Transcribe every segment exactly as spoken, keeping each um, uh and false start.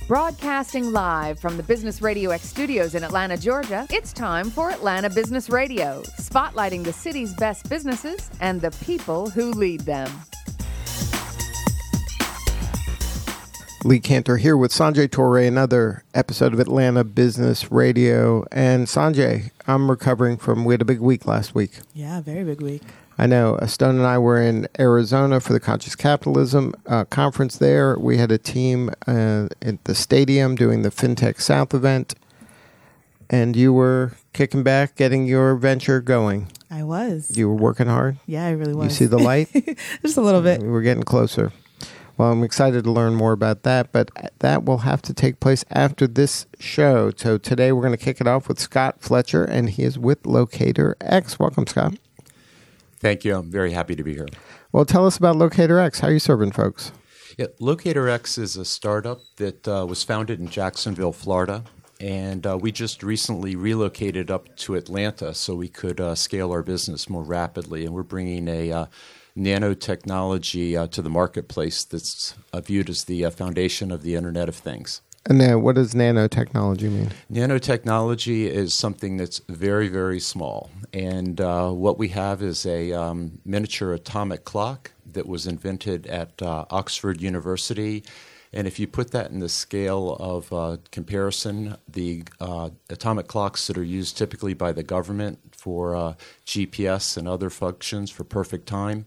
Broadcasting live from the Business Radio X studios in Atlanta, Georgia, it's time for Atlanta Business Radio, spotlighting the city's best businesses and the people who lead them. Lee Cantor here with Sanjay Torre, another episode of Atlanta Business Radio. And Sanjay, I'm recovering from, we had a big week last week. Yeah, very big week. I know. Stone and I were in Arizona for the Conscious Capitalism uh, conference there. We had a team uh, at the stadium doing the FinTech South event. And you were kicking back, getting your venture going. I was. You were working hard? Yeah, I really was. You see the light? Just a little bit. We were getting closer. Well, I'm excited to learn more about that, but that will have to take place after this show. So today we're going to kick it off with Scott Fletcher, and he is with Locator X. Welcome, Scott. Thank you. I'm very happy to be here. Well, tell us about Locator X. How are you serving folks? Yeah, Locator X is a startup that uh, was founded in Jacksonville, Florida, and uh, we just recently relocated up to Atlanta so we could uh, scale our business more rapidly, and we're bringing a uh, nanotechnology uh, to the marketplace that's uh, viewed as the uh, foundation of the Internet of Things. And then what does nanotechnology mean? Nanotechnology is something that's very, very small. And uh, what we have is a um, miniature atomic clock that was invented at uh, Oxford University. And if you put that in the scale of uh, comparison, the uh, atomic clocks that are used typically by the government for uh, G P S and other functions for perfect time,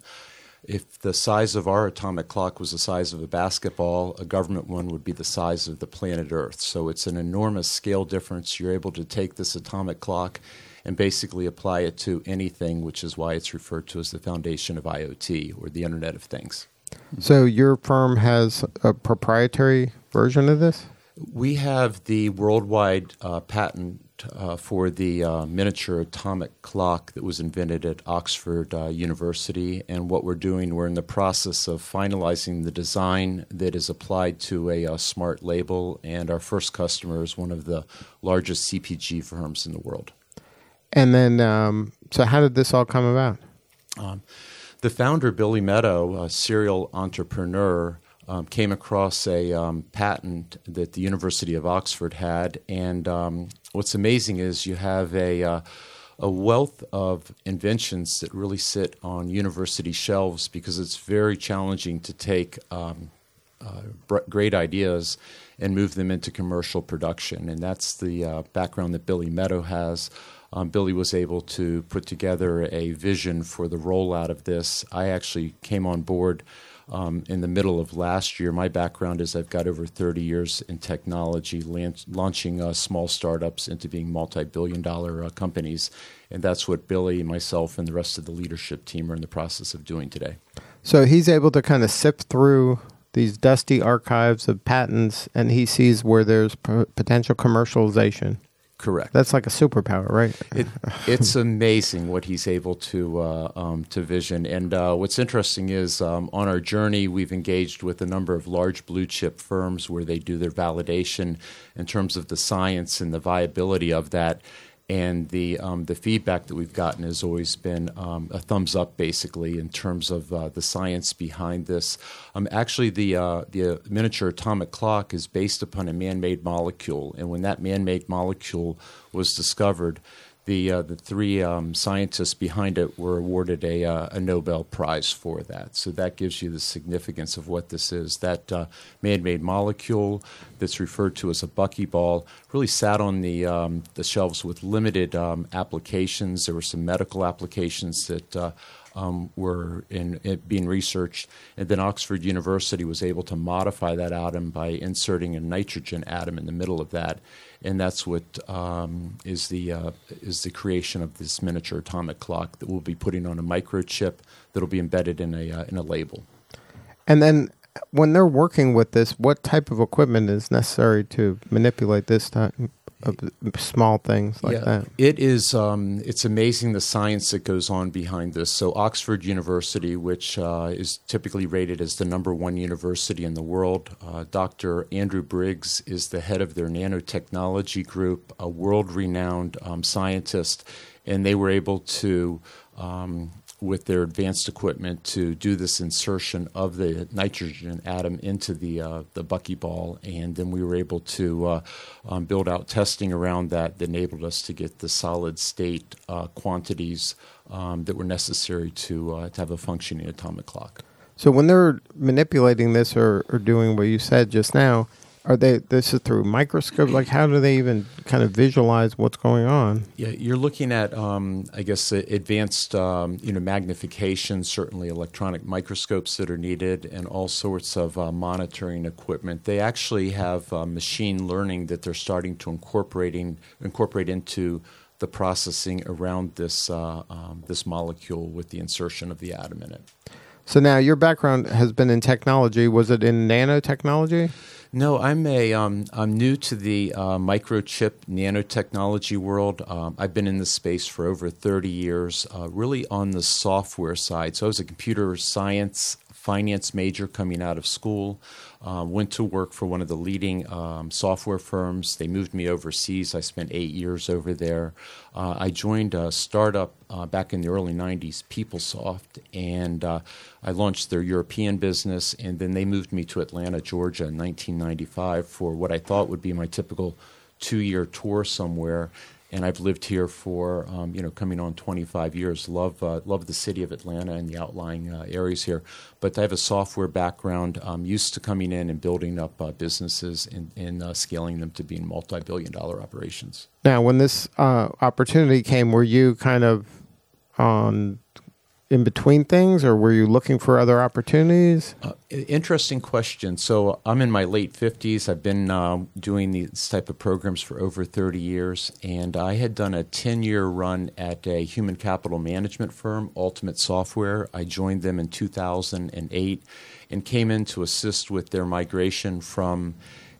if the size of our atomic clock was the size of a basketball, a government one would be the size of the planet Earth. So it's an enormous scale difference. You're able to take this atomic clock and basically apply it to anything, which is why it's referred to as the foundation of I O T, or the Internet of Things. So your firm has a proprietary version of this? We have the worldwide uh, patent uh, for the uh, miniature atomic clock that was invented at Oxford uh, University. And what we're doing, we're in the process of finalizing the design that is applied to a, a smart label. And our first customer is one of the largest C P G firms in the world. And then, um, so how did this all come about? Um, the founder, Billy Meadow, a serial entrepreneur, Um, came across a um, patent that the University of Oxford had, and um, what's amazing is you have a uh, a wealth of inventions that really sit on university shelves because it's very challenging to take um, uh, br- great ideas and move them into commercial production, and that's the uh, background that Billy Meadow has. Um, Billy was able to put together a vision for the rollout of this. I actually came on board Um, in the middle of last year. My background is I've got over thirty years in technology, lan- launching uh, small startups into being multi-billion dollar uh, companies. And that's what Billy, myself, and the rest of the leadership team are in the process of doing today. So he's able to kind of sift through these dusty archives of patents, and he sees where there's p- potential commercialization. Correct. That's like a superpower, right? It, it's amazing what he's able to uh, um, to vision. And uh, what's interesting is um, on our journey, we've engaged with a number of large blue chip firms where they do their validation in terms of the science and the viability of that. And the um, the feedback that we've gotten has always been um, a thumbs up, basically, in terms of uh, the science behind this. Um, actually, the uh, the miniature atomic clock is based upon a man-made molecule, and when that man-made molecule was discovered, the uh, the three um, scientists behind it were awarded a uh, a Nobel Prize for that. So that gives you the significance of what this is. That uh, man-made molecule that's referred to as a buckyball really sat on the um, the shelves with limited um, applications. There were some medical applications that uh, um, were in, in being researched, and then Oxford University was able to modify that atom by inserting a nitrogen atom in the middle of that. And that's what um, is the uh, is the creation of this miniature atomic clock that we'll be putting on a microchip that'll be embedded in a uh, in a label. And then, when they're working with this, what type of equipment is necessary to manipulate this type of small things like yeah, that? It is. Um, it's amazing the science that goes on behind this. So Oxford University, which uh, is typically rated as the number one university in the world, uh, Doctor Andrew Briggs is the head of their nanotechnology group, a world-renowned um, scientist, and they were able to um, with their advanced equipment to do this insertion of the nitrogen atom into the uh, the buckyball, and then we were able to uh, um, build out testing around that that enabled us to get the solid state uh, quantities um, that were necessary to uh, to have a functioning atomic clock. So when they're manipulating this or, or doing what you said just now, are they this is through microscope? Like, how do they even kind of visualize what's going on? Yeah, you're looking at, um, I guess, uh, advanced, um, you know, magnification, certainly electronic microscopes that are needed, and all sorts of uh, monitoring equipment. They actually have uh, machine learning that they're starting to incorporating incorporate into the processing around this uh, um, this molecule with the insertion of the atom in it. So now your background has been in technology. Was it in nanotechnology? No, I'm a um, I'm new to the uh, microchip nanotechnology world. Um, I've been in this space for over thirty years, uh, really on the software side. So I was a computer science finance major coming out of school. Uh, went to work for one of the leading um, software firms. They moved me overseas. I spent eight years over there. Uh, I joined a startup uh, back in the early nineties, PeopleSoft, and uh, I launched their European business, and then they moved me to Atlanta, Georgia in nineteen ninety-five for what I thought would be my typical two-year tour somewhere. And I've lived here for, um, you know, coming on twenty-five years. Love uh, love the city of Atlanta and the outlying uh, areas here. But I have a software background. I'm used to coming in and building up uh, businesses and, and uh, scaling them to being multi-billion dollar operations. Now, when this uh, opportunity came, were you kind of on in between things, or were you looking for other opportunities? Uh, interesting question. So I'm in my late fifties. I've been uh, doing these type of programs for over thirty years, and I had done a ten-year run at a human capital management firm, Ultimate Software. I joined them in two thousand eight and came in to assist with their migration from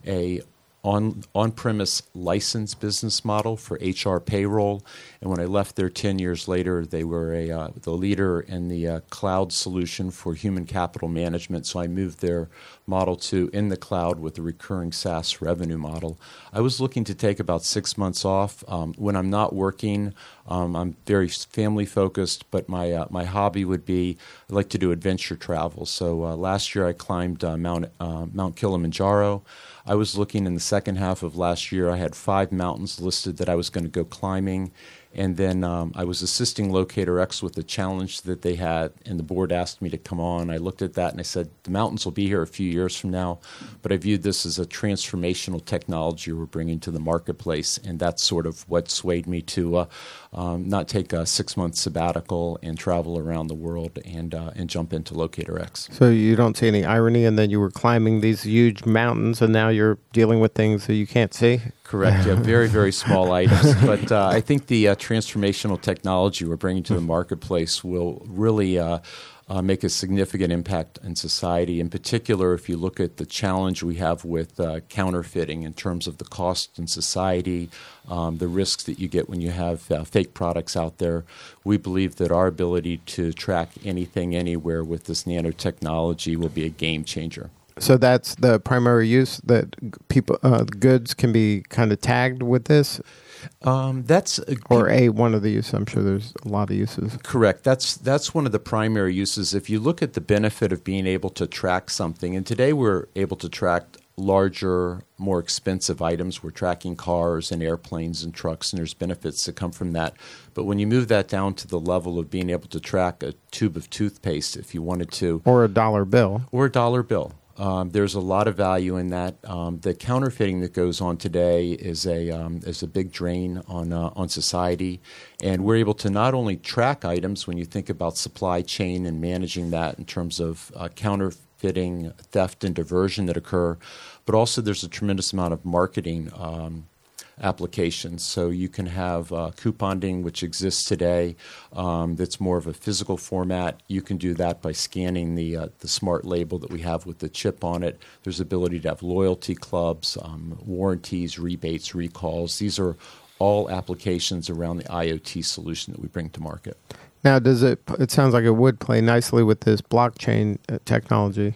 a on on-premise license business model for H R payroll. And when I left there ten years later, they were a uh, the leader in the uh, cloud solution for human capital management. So I moved their model to in the cloud with a recurring SaaS revenue model. I was looking to take about six months off. Um, when I'm not working, um, I'm very family focused, but my uh, my hobby would be I like to do adventure travel. So uh, last year I climbed uh, Mount uh, Mount Kilimanjaro. I was looking in the second half of last year. I had five mountains listed that I was going to go climbing. And then um, I was assisting Locator X with the challenge that they had, and the board asked me to come on. I looked at that and I said, the mountains will be here a few years from now, but I viewed this as a transformational technology we're bringing to the marketplace, and that's sort of what swayed me to uh, um, not take a six-month sabbatical and travel around the world and uh, and jump into Locator X. So you don't see any irony in that you were climbing these huge mountains, and now you're dealing with things that you can't see? Correct. Yeah, very, very small items. But uh, I think the uh, transformational technology we're bringing to the marketplace will really uh, uh, make a significant impact in society. In particular, if you look at the challenge we have with uh, counterfeiting in terms of the cost in society, um, the risks that you get when you have uh, fake products out there, we believe that our ability to track anything, anywhere with this nanotechnology will be a game changer. So that's the primary use, that people uh, goods can be kind of tagged with this? Um, that's a, or a one of the uses. I'm sure there's a lot of uses. Correct. That's that's one of the primary uses. If you look at the benefit of being able to track something, and today we're able to track larger, more expensive items. We're tracking cars and airplanes and trucks, and there's benefits that come from that. But when you move that down to the level of being able to track a tube of toothpaste, if you wanted to, or a dollar bill, or a dollar bill. Um, there's a lot of value in that. Um, the counterfeiting that goes on today is a um, is a big drain on uh, on society, and we're able to not only track items when you think about supply chain and managing that in terms of uh, counterfeiting, theft, and diversion that occur, but also there's a tremendous amount of marketing um, applications. So you can have uh, couponing, which exists today, um, that's more of a physical format. You can do that by scanning the uh, the smart label that we have with the chip on it. There's ability to have loyalty clubs, um, warranties, rebates, recalls. These are all applications around the IoT solution that we bring to market. Now, does it? It sounds like it would play nicely with this blockchain uh, technology.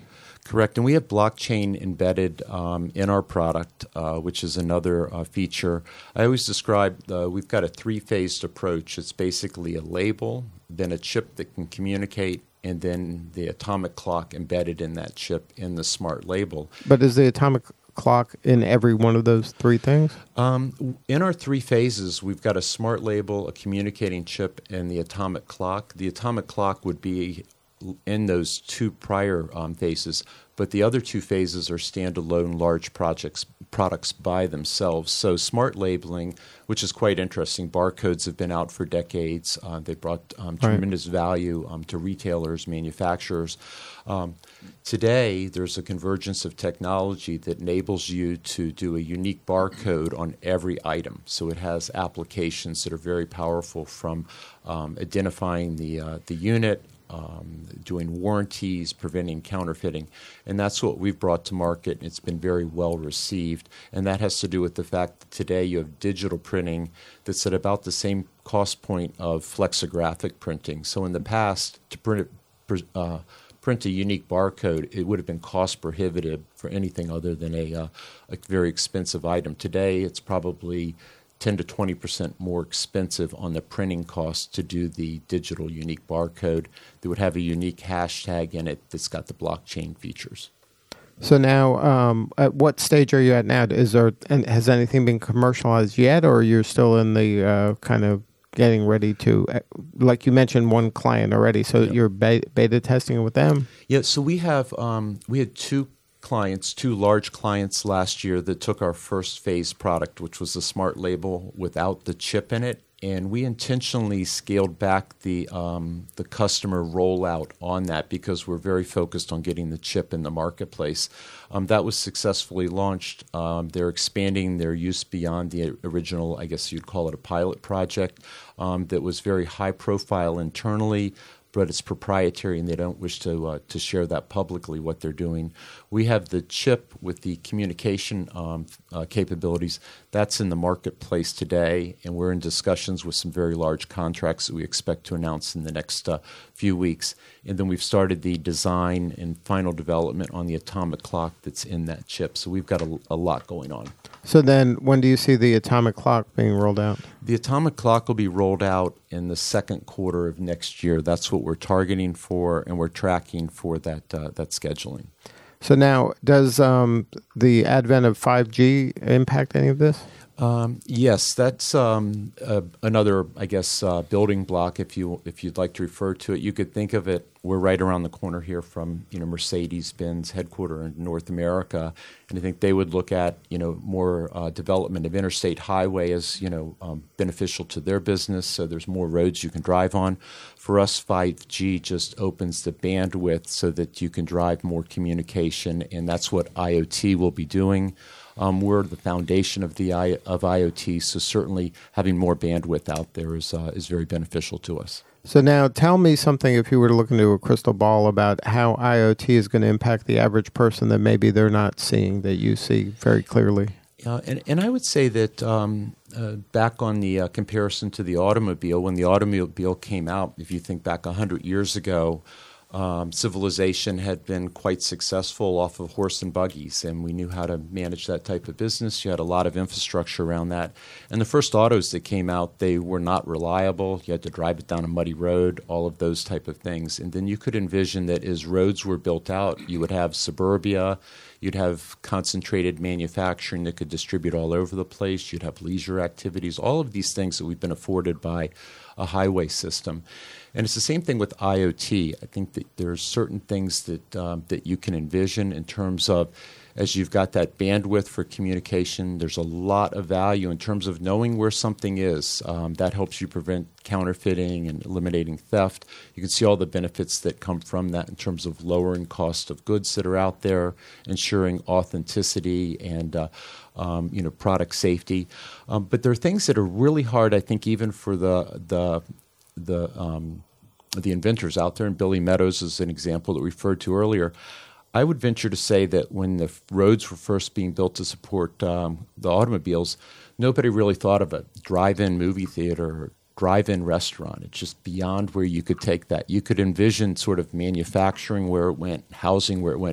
Correct, and we have blockchain embedded um, in our product, uh, which is another uh, feature. I always describe uh, we've got a three-phased approach. It's basically a label, then a chip that can communicate, and then the atomic clock embedded in that chip in the smart label. But is the atomic clock in every one of those three things? Um, in our three phases, we've got a smart label, a communicating chip, and the atomic clock. The atomic clock would be in those two prior um, phases, but the other two phases are standalone large projects products by themselves. So smart labeling, which is quite interesting, barcodes have been out for decades. Uh, they brought um, tremendous right. value um, to retailers, manufacturers. Um, today, there's a convergence of technology that enables you to do a unique barcode on every item. So it has applications that are very powerful, from um, identifying the uh, the unit, Um, doing warranties, preventing counterfeiting. And that's what we've brought to market. It's been very well received. And that has to do with the fact that today you have digital printing that's at about the same cost point of flexographic printing. So in the past, to print, uh, print a unique barcode, it would have been cost prohibitive for anything other than a, uh, a very expensive item. Today, it's probably ten to twenty percent more expensive on the printing cost to do the digital unique barcode that would have a unique hashtag in it that's got the blockchain features. So now, um, at what stage are you at now? Is there, and has anything been commercialized yet, or you're still in the uh, kind of getting ready to, like you mentioned, one client already, so yep. you're be- beta testing it with them? Yeah, so we have, um, we had two clients, two large clients last year that took our first phase product, which was the smart label without the chip in it, and we intentionally scaled back the um, the customer rollout on that because we're very focused on getting the chip in the marketplace. Um, that was successfully launched. Um, they're expanding their use beyond the original, I guess you'd call it a pilot project, um, that was very high profile internally, but it's proprietary and they don't wish to uh, to share that publicly, what they're doing. We have the chip with the communication um, uh, capabilities. That's in the marketplace today, and we're in discussions with some very large contracts that we expect to announce in the next uh, few weeks. And then we've started the design and final development on the atomic clock that's in that chip. So we've got a, a lot going on. So then when do you see the atomic clock being rolled out? The atomic clock will be rolled out in the second quarter of next year. That's what we're targeting for, and we're tracking for that uh, that scheduling. So now, does um, the advent of five G impact any of this? Um, yes, that's um, uh, another, I guess, uh, building block. If you if you'd like to refer to it, you could think of it. We're right around the corner here from you know Mercedes-Benz headquarter in North America, and I think they would look at you know more uh, development of interstate highway as you know um, beneficial to their business. So there's more roads you can drive on. For us, five G just opens the bandwidth so that you can drive more communication, and that's what IoT will be doing. Um, we're the foundation of the I, of IoT, so certainly having more bandwidth out there is uh, is very beneficial to us. So now tell me something, if you were to look into a crystal ball, about how IoT is going to impact the average person that maybe they're not seeing, that you see very clearly. Uh, and, and I would say that um, uh, back on the uh, comparison to the automobile, when the automobile came out, if you think back one hundred years ago, Um, civilization had been quite successful off of horse and buggies, and we knew how to manage that type of business. You had a lot of infrastructure around that. And the first autos that came out, they were not reliable. You had to drive it down a muddy road, all of those type of things. And then you could envision that as roads were built out, you would have suburbia, you'd have concentrated manufacturing that could distribute all over the place, you'd have leisure activities, all of these things that we've been afforded by a highway system. And it's the same thing with IoT. I think that there's certain things that um, that you can envision in terms of, as you've got that bandwidth for communication, there's a lot of value in terms of knowing where something is. Um, that helps you prevent counterfeiting and eliminating theft. You can see all the benefits that come from that in terms of lowering cost of goods that are out there, ensuring authenticity and uh, um, you know product safety. Um, but there are things that are really hard, I think, even for the the the um, the inventors out there, and Billy Meadows is an example that we referred to earlier. I would venture to say that when the roads were first being built to support um, the automobiles, nobody really thought of a drive-in movie theater or drive-in restaurant. It's just beyond where you could take that. You could envision sort of manufacturing where it went, housing where it went,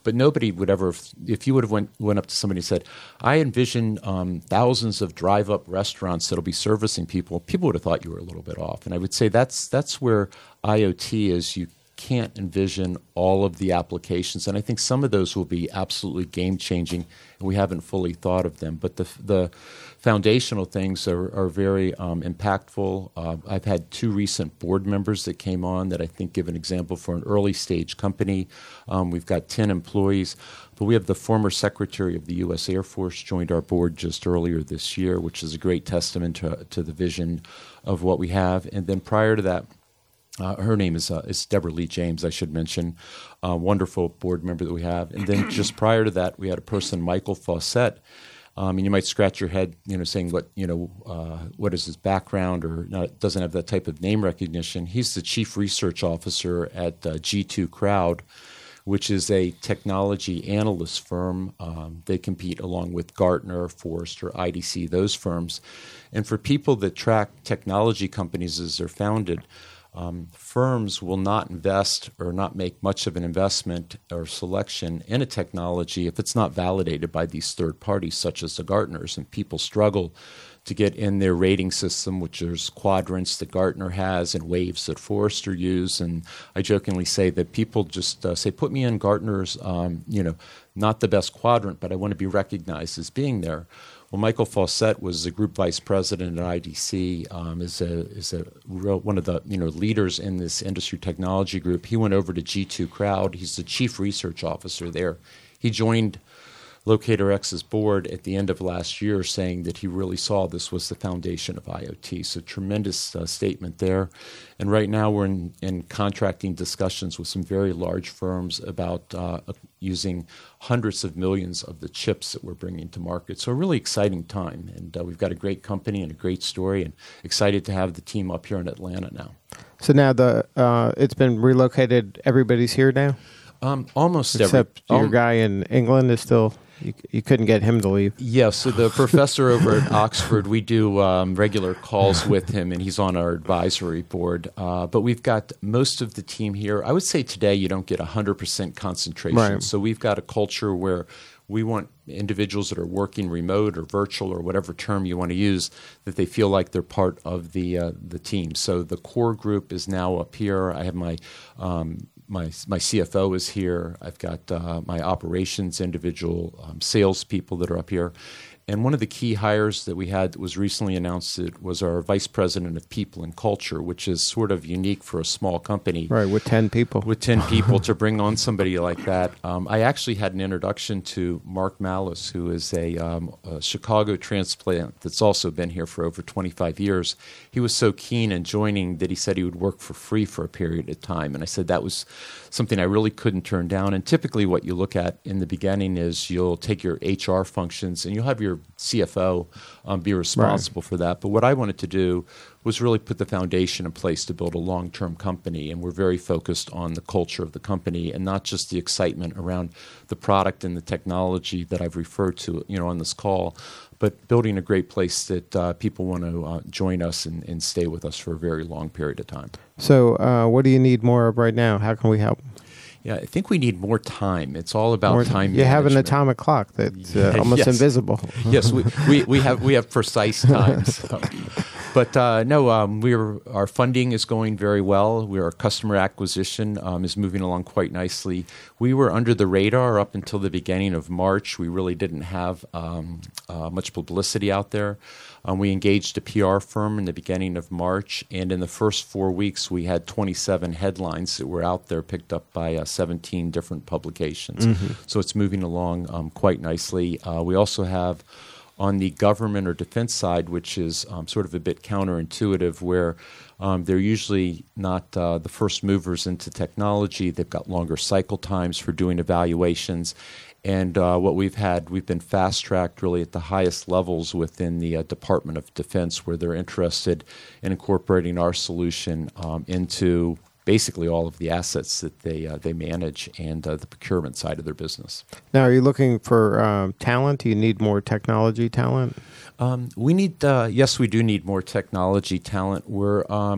but nobody would ever, if you would have went, went up to somebody and said, I envision um, thousands of drive-up restaurants that'll be servicing people, people would have thought you were a little bit off. And I would say that's that's where IoT is. You can't envision all of the applications, and I think some of those will be absolutely game-changing, and we haven't fully thought of them. But the the foundational things are, are very um, impactful. Uh, I've had two recent board members that came on that I think give an example for an early-stage company. Um, we've got ten employees, but we have the former Secretary of the U S Air Force joined our board just earlier this year, which is a great testament to, to the vision of what we have. And then prior to that, Uh, her name is uh, is Deborah Lee James, I should mention, a wonderful board member that we have. And then just prior to that, we had a person, Michael Fawcett. Um, and you might scratch your head, you know, saying what, you know, uh, what is his background, or not, doesn't have that type of name recognition. He's the chief research officer at uh, G two Crowd, which is a technology analyst firm. Um, they compete along with Gartner, Forrester, I D C, those firms. And for people that track technology companies as they're founded, Um, firms will not invest or not make much of an investment or selection in a technology if it's not validated by these third parties, such as the Gartners. And people struggle to get in their rating system, which there's quadrants that Gartner has and waves that Forrester use. And I jokingly say that people just uh, say, put me in Gartner's, um, you know, not the best quadrant, but I want to be recognized as being there. Well, Michael Fawcett was the group vice president at I D C, um, is a is a real, one of the you know leaders in this industry technology group. He went over to G two Crowd. He's the chief research officer there. He joined Locator X's board at the end of last year, saying that he really saw this was the foundation of IoT. So tremendous uh, statement there. And right now we're in, in contracting discussions with some very large firms about uh, using hundreds of millions of the chips that we're bringing to market. So a really exciting time. And uh, we've got a great company and a great story, and excited to have the team up here in Atlanta now. So now the uh, it's been relocated. Everybody's here now? Um, almost Except every, your um, guy in England is still... You, you couldn't get him to leave. Yes, so the professor over at Oxford, we do um, regular calls with him, and he's on our advisory board. Uh, but we've got most of the team here. I would say today you don't get one hundred percent concentration. Right. So we've got a culture where we want individuals that are working remote or virtual or whatever term you want to use, that they feel like they're part of the uh, the team. So the core group is now up here. I have my um, My my C F O is here. I've got uh, my operations individual, um, salespeople that are up here. And one of the key hires that we had that was recently announced it was our vice president of people and culture, which is sort of unique for a small company. Right, with ten people. With ten people to bring on somebody like that. Um, I actually had an introduction to Mark Malice, who is a, um, a Chicago transplant that's also been here for over twenty-five years. He was so keen in joining that he said he would work for free for a period of time. And I said that was something I really couldn't turn down. And typically what you look at in the beginning is you'll take your H R functions and you'll have your C F O um, be responsible right. for that. But what I wanted to do was really put the foundation in place to build a long-term company. And we're very focused on the culture of the company and not just the excitement around the product and the technology that I've referred to, you know, on this call, but building a great place that uh, people want to uh, join us and, and stay with us for a very long period of time. So uh, what do you need more of right now? How can we help? Yeah, I think we need more time. It's all about more time. You management. have an atomic clock that's uh, almost yes. invisible. Yes, we, we, we have we have precise times. So. But uh, no, um, we're our funding is going very well. We, our customer acquisition um, is moving along quite nicely. We were under the radar up until the beginning of March. We really didn't have um, uh, much publicity out there. Um, we engaged a P R firm in the beginning of March, and in the first four weeks, we had twenty-seven headlines that were out there, picked up by uh, seventeen different publications. Mm-hmm. So it's moving along um, quite nicely. Uh, we also have on the government or defense side, which is um, sort of a bit counterintuitive, where um, they're usually not uh, the first movers into technology. They've got longer cycle times for doing evaluations. And uh, what we've had, we've been fast-tracked really at the highest levels within the uh, Department of Defense, where they're interested in incorporating our solution um, into basically all of the assets that they uh, they manage and uh, the procurement side of their business. Now, are you looking for um, talent? Do you need more technology talent? Um, we need, uh, yes, we do need more technology talent. We're um,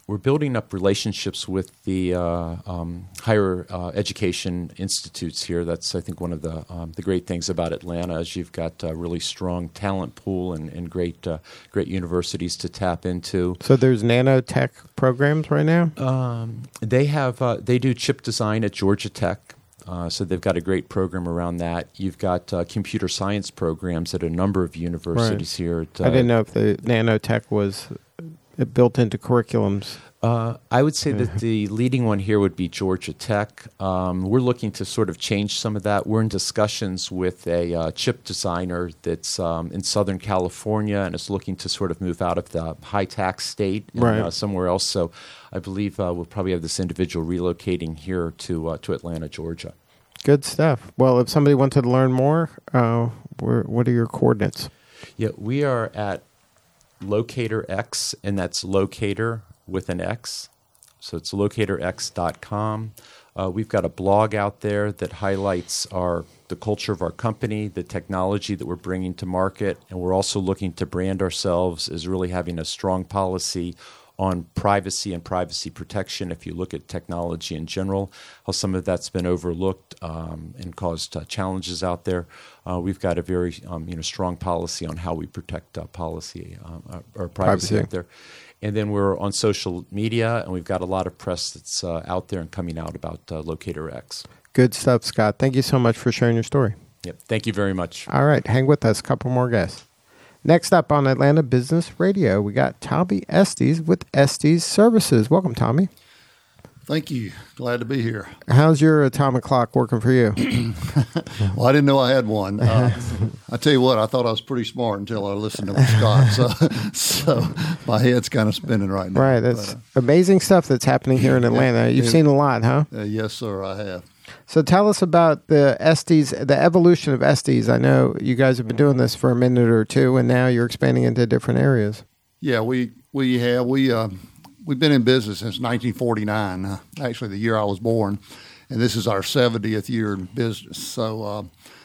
we're building up relationships with the uh, um, higher uh, education institutes here. That's, I think, one of the um, the great things about Atlanta is you've got a really strong talent pool and, and great uh, great universities to tap into. So there's nanotech programs right now? Um, they have uh, they do chip design at Georgia Tech. Uh, so they've got a great program around that. You've got uh, computer science programs at a number of universities right. here. At, uh, I didn't know if the nanotech was built into curriculums. Uh, I would say that the leading one here would be Georgia Tech. Um, we're looking to sort of change some of that. We're in discussions with a uh, chip designer that's um, in Southern California and is looking to sort of move out of the high-tax state and right. uh, somewhere else. So I believe uh, we'll probably have this individual relocating here to uh, to Atlanta, Georgia. Good stuff. Well, if somebody wanted to learn more, uh, where, what are your coordinates? Yeah, we are at Locator X, and that's Locator with an X. So it's locator x dot com. Uh, we've got a blog out there that highlights our the culture of our company, the technology that we're bringing to market, and we're also looking to brand ourselves as really having a strong policy on privacy and privacy protection. If you look at technology in general, how some of that's been overlooked um, and caused uh, challenges out there, uh, we've got a very um, you know strong policy on how we protect uh, policy uh, or privacy, privacy out there. And then we're on social media, and we've got a lot of press that's uh, out there and coming out about uh, Locator X. Good stuff, Scott. Thank you so much for sharing your story. Yep. Thank you very much. All right. Hang with us. A couple more guests. Next up on Atlanta Business Radio, we got Tommy Estes with Estes Services. Welcome, Tommy. Thank you. Glad to be here. How's your atomic clock working for you? Well, I didn't know I had one. Uh, I tell you what, I thought I was pretty smart until I listened to Scott. So, so my head's kind of spinning right now. Right. That's but, uh, amazing stuff that's happening here in Atlanta. You've it, seen a lot, huh? Uh, yes, sir, I have. So tell us about the Estes, the evolution of Estes. I know you guys have been doing this for a minute or two, and now you're expanding into different areas. Yeah, we we have we uh, we've been in business since nineteen forty-nine. Uh, actually, the year I was born, and this is our seventieth year in business. So uh,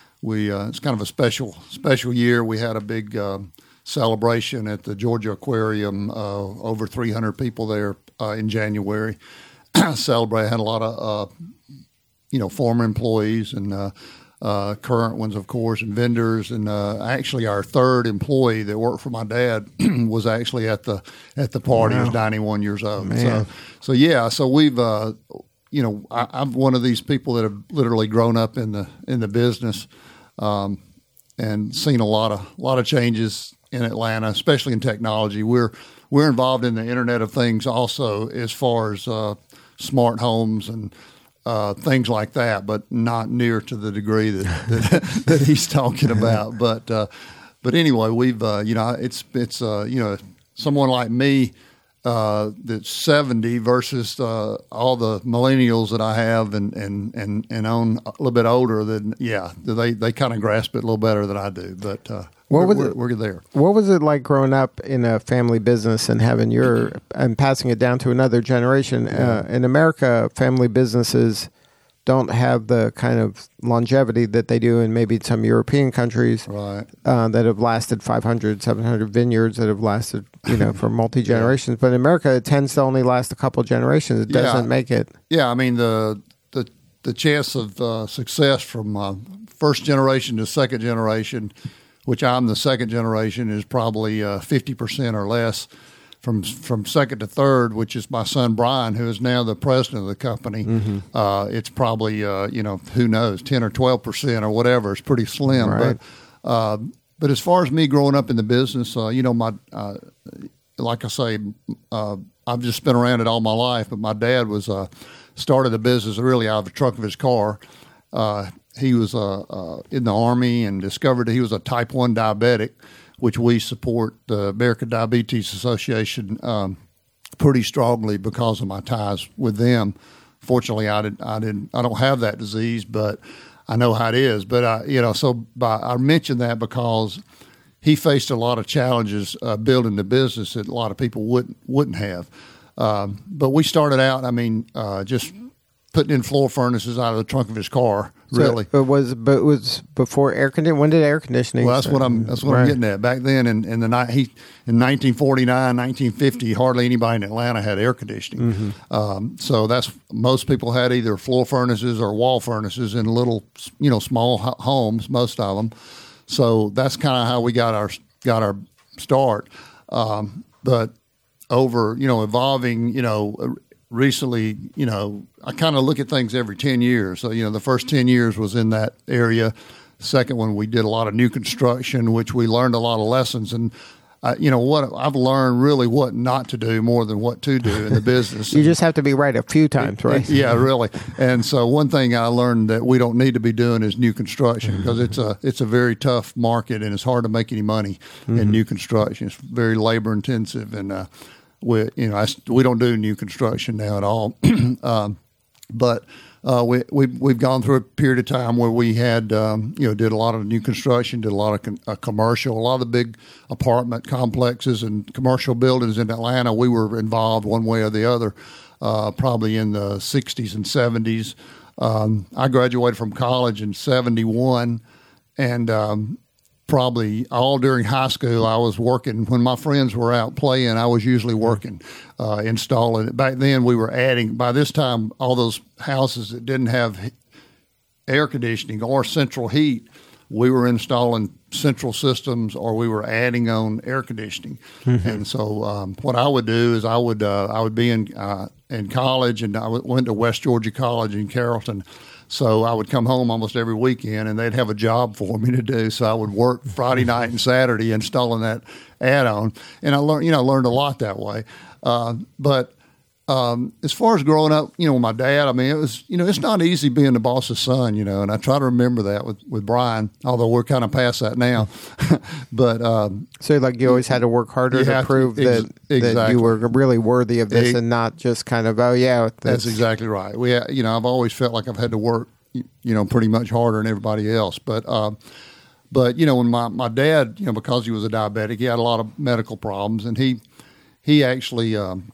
we uh, it's kind of a special special year. We had a big uh, celebration at the Georgia Aquarium. Uh, over three hundred people there uh, in January. Celebrate had a lot of. Uh, you know, former employees and uh, uh, current ones, of course, and vendors. And uh, actually, our third employee that worked for my dad was actually at the at the party. Wow. He was ninety-one years old. Man. So, so yeah. So we've, uh, you know, I, I'm one of these people that have literally grown up in the in the business um, and seen a lot of a lot of changes in Atlanta, especially in technology. We're we're involved in the Internet of Things also, as far as uh, smart homes and Uh, things like that, but not near to the degree that that, that he's talking about. But uh, but anyway, we've uh, you know it's it's uh, you know someone like me uh, that's seventy versus uh, all the millennials that I have and and and and own a little bit older. Than yeah, they they kind of grasp it a little better than I do. But uh, what we're, was we're, it, we're there. What was it like growing up in a family business and having your and passing it down to another generation? Yeah. Uh, in America, family businesses don't have the kind of longevity that they do in maybe some European countries, right? Uh, that have lasted five hundred, seven hundred vineyards that have lasted, you know, for multi generations. Yeah. But in America, it tends to only last a couple of generations. It doesn't yeah. make it. Yeah, I mean the the the chance of uh, success from uh, first generation to second generation, which I'm the second generation, is probably uh, fifty percent or less. From from second to third, which is my son Brian, who is now the president of the company, mm-hmm. uh, it's probably uh, you know who knows ten or twelve percent or whatever. It's pretty slim. Right. But uh, but as far as me growing up in the business, uh, you know my uh, like I say, uh, I've just been around it all my life. But my dad was uh, started the business really out of the trunk of his car. Uh, he was uh, uh, in the Army and discovered that he was a type one diabetic, which we support the American Diabetes Association um, pretty strongly because of my ties with them. Fortunately, I did, I didn't, I don't have that disease, but I know how it is. But I, you know, so by, I mentioned that because he faced a lot of challenges uh, building the business that a lot of people wouldn't wouldn't have. Um, but we started out, I mean, uh, just putting in floor furnaces out of the trunk of his car. Really, so it was, but it was before air conditioning. When did air conditioning? Well, that's what I'm. That's what right. I'm getting at. Back then, in, in the night, he in nineteen forty-nine, nineteen fifty, hardly anybody in Atlanta had air conditioning. Mm-hmm. Um, so that's most people had either floor furnaces or wall furnaces in little, you know, small homes. Most of them. So that's kind of how we got our got our start. Um, but over, you know, evolving, you know. Recently, you know, I kind of look at things every ten years. So, you know, the first ten years was in that area. The second one, we did a lot of new construction, which we learned a lot of lessons. And, uh, you know, what I've learned really what not to do more than what to do in the business. You just have to be right a few times, right? Yeah, really. And so one thing I learned that we don't need to be doing is new construction because it's a it's a very tough market and it's hard to make any money mm-hmm. in new construction. It's very labor intensive and, uh, We, you know, I, we don't do new construction now at all, um, but uh, we we we've gone through a period of time where we had, um, you know, did a lot of new construction, did a lot of con- uh, commercial, a lot of the big apartment complexes and commercial buildings in Atlanta. We were involved one way or the other, uh, probably in the sixties and seventies. Um, I graduated from college in seventy-one, and um, probably all during high school, I was working. When my friends were out playing, I was usually working, uh, installing it. Back then, we were adding, by this time, all those houses that didn't have air conditioning or central heat, we were installing central systems or we were adding on air conditioning. Mm-hmm. And so um, what I would do is I would uh, I would be in, uh, in college, and I went to West Georgia College in Carrollton. So I would come home almost every weekend, and they'd have a job for me to do. So I would work Friday night and Saturday installing that add-on, and I learned, you know, learned a lot that way. Uh, but um, as far as growing up, you know, with my dad, I mean, it was, you know, it's not easy being the boss's son, you know, and I try to remember that with, with Brian, although we're kind of past that now. but um, so, like, you always had to work harder to prove to, ex- that exactly. that you were really worthy of this, it, and not just kind of, oh yeah, that's, that's exactly right. We, you know, I've always felt like I've had to work, you know, pretty much harder than everybody else. But, uh, but you know, when my, my dad, you know, because he was a diabetic, he had a lot of medical problems, and he he actually um,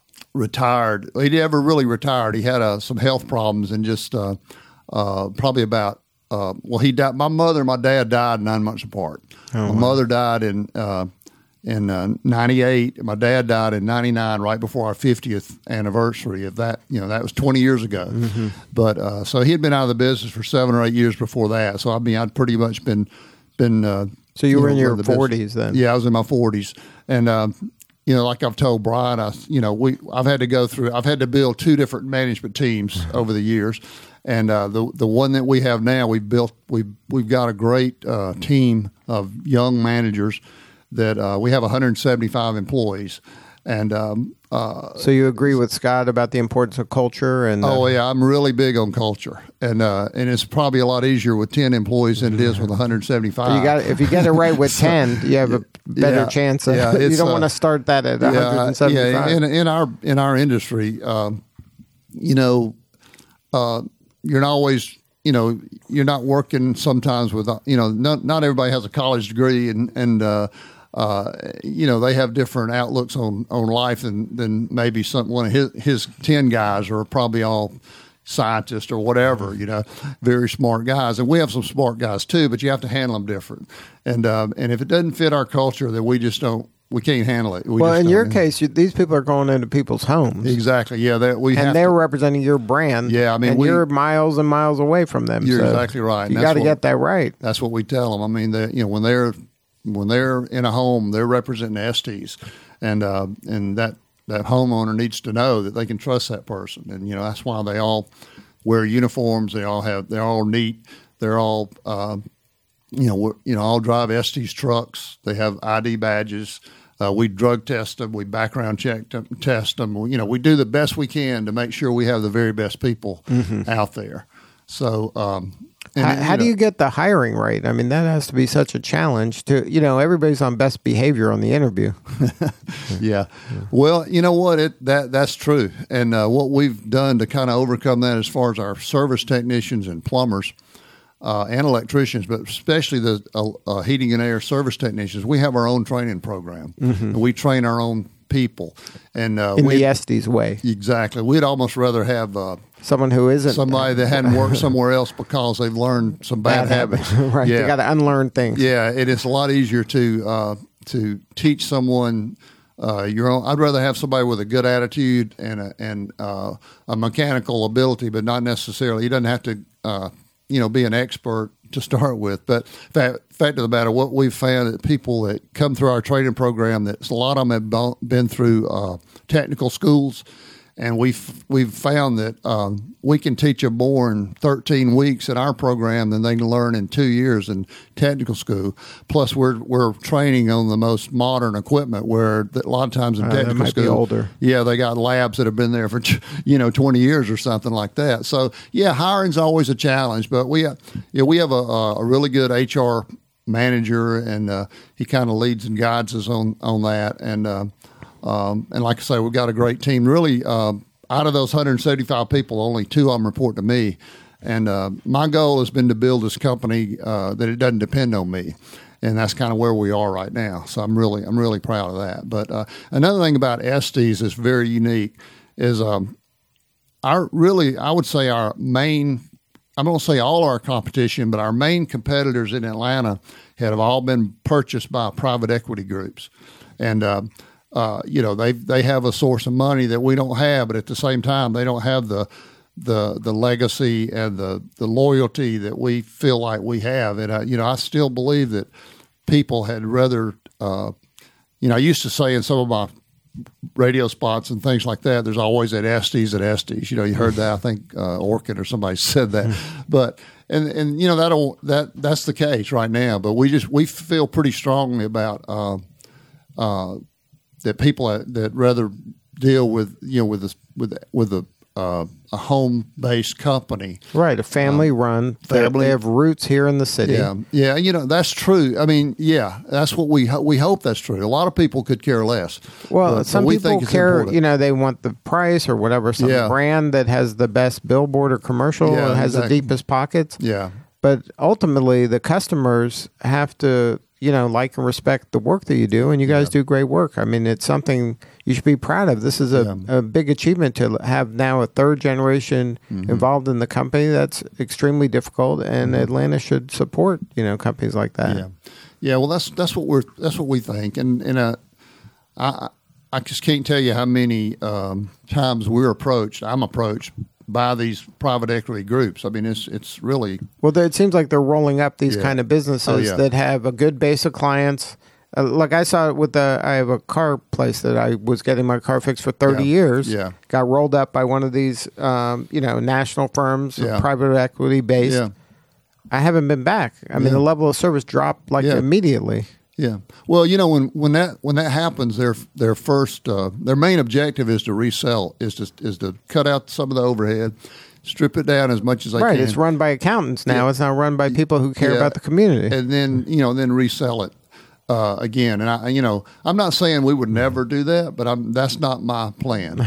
retired. He never really retired. He had uh, some health problems, and just uh, uh, probably about uh, well, he died. My mother and my dad died nine months apart. Oh, my wow. mother died in uh, in uh, ninety-eight. My dad died in ninety-nine, right before our fiftieth anniversary of that. You know, that was twenty years ago. Mm-hmm. But uh, so he had been out of the business for seven or eight years before that. So I mean, I'd pretty much been been. Uh, so you, you were know, in your forties then? Yeah, I was in my forties, and. Um, You know, like I've told Brian, I, you know, we I've had to go through. I've had to build two different management teams over the years, and uh, the the one that we have now, we've built. We've we've got a great uh, team of young managers that uh, we have one hundred seventy-five employees, and um, uh, so you agree with Scott about the importance of culture and uh, oh yeah, I'm really big on culture, and uh, and it's probably a lot easier with ten employees than it is with one hundred seventy-five. You got if you get it right with so, ten, you have a better yeah, chance. Of, yeah, you don't uh, want to start that at one hundred seventy-five. Yeah, in, in our in our industry, um, you know, uh, you're not always, you know, you're not working sometimes with, you know, not not everybody has a college degree, and and uh, uh, you know, they have different outlooks on, on life than than maybe some one of his his ten guys are probably all scientists or whatever, you know, very smart guys. And we have some smart guys too, but you have to handle them different. And um, and if it doesn't fit our culture, then we just don't, we can't handle it. We well, just in don't. your case, you, these people are going into people's homes. Exactly. Yeah. That we and have they're to, representing your brand. Yeah. I mean, and we, you're miles and miles away from them. You're so exactly right. You got to get that right. That's what we tell them. I mean, they, you know, when they're, when they're in a home, they're representing Estes, and, uh, and that, that homeowner needs to know that they can trust that person. And, you know, that's why they all wear uniforms. They all have, they're all neat. They're all, uh, you know, you know, all drive Estes trucks. They have I D badges. Uh, we drug test them. We background check them, test them. We, you know, we do the best we can to make sure we have the very best people mm-hmm. out there. So, um, and, how, you how know, do you get the hiring rate? I mean, that has to be such a challenge to, you know, everybody's on best behavior on the interview. yeah. Well, you know what? It that that's true. And uh, what we've done to kind of overcome that as far as our service technicians and plumbers uh, and electricians, but especially the uh, uh, heating and air service technicians, we have our own training program. Mm-hmm. And we train our own people. And uh, In we the Estes way. exactly, we'd almost rather have uh, Someone who isn't. somebody that hadn't worked somewhere else because they've learned some bad, bad habits. habits. right. Yeah. They got to unlearn things. Yeah, it is a lot easier to uh, to teach someone uh, your own. I'd rather have somebody with a good attitude and a, and uh, a mechanical ability, but not necessarily. He doesn't have to, uh, you know, be an expert to start with. But fact, fact of the matter, what we've found that people that come through our training program, that a lot of them have bo- been through uh, technical schools. And we've we've found that um, we can teach them more in thirteen weeks in our program than they can learn in two years in technical school. Plus, we're we're training on the most modern equipment. Where the, a lot of times in Uh, that technical might be school, older. yeah, they got labs that have been there for you know twenty years or something like that. So yeah, hiring's always a challenge. But we uh, yeah we have a, a really good H R manager, and uh, he kind of leads and guides us on on that. And uh, Um, and like I say, we've got a great team. Really, uh, out of those one hundred seventy-five people, only two of them report to me. And uh, my goal has been to build this company uh, that it doesn't depend on me, and that's kind of where we are right now. So I'm really, I'm really proud of that. But uh, another thing about Estes that's very unique is um, our really, I would say our main. I'm going to say all our competition, but our main competitors in Atlanta have all been purchased by private equity groups, and. Uh, Uh, you know, they they have a source of money that we don't have, but at the same time, they don't have the the the legacy and the, the loyalty that we feel like we have. And, uh, you know, I still believe that people had rather, uh, you know, I used to say in some of my radio spots and things like that, there's always at Estes at Estes. You know, you heard that. I think uh, Orkin or somebody said that. But, and, and you know, that'll, that that's the case right now. But we just, we feel pretty strongly about uh, uh that people that rather deal with you know with a, with with a uh, a home based company, Right, a family um, run. They, family- they have roots here in the city. yeah, yeah, you know that's true. I mean, yeah, that's what we ho- we hope that's true. A lot of people could care less. Well, but- some but we people think it's care. important. You know, they want the price or whatever. Some Yeah. brand that has the best billboard or commercial Yeah, and has exactly. the deepest pockets. Yeah, But ultimately, the customers have to, you know, like and respect the work that you do, and you guys do great work. I mean, it's something you should be proud of. This is a, Yeah. a big achievement to have now a third generation Mm-hmm. involved in the company. That's extremely difficult, and Atlanta should support, you know, companies like that. yeah, yeah. Well, that's that's what we're that's what we think, and and uh, I I just can't tell you how many um, times we're approached. I'm approached by these private equity groups. I mean, it's it's really Well, they- it seems like they're rolling up these Yeah. kind of businesses Oh, yeah. that have a good base of clients. Uh, like I saw it with the, I have a car place that I was getting my car fixed for thirty Yeah. years. Yeah. Got rolled up by one of these, um, you know, national firms, Yeah. private equity based. yeah. I haven't been back. I mean, Yeah. the level of service dropped like Yeah. immediately. Yeah. Well, you know, when, when that when that happens, their their first uh, their main objective is to resell, is to is to cut out some of the overhead, strip it down as much as they Right. can, It's run by accountants now. Yeah. It's not run by people who care Yeah. about the community. and then you know then resell it uh, again. And I, you know, I'm not saying we would never do that, but I'm that's not my plan.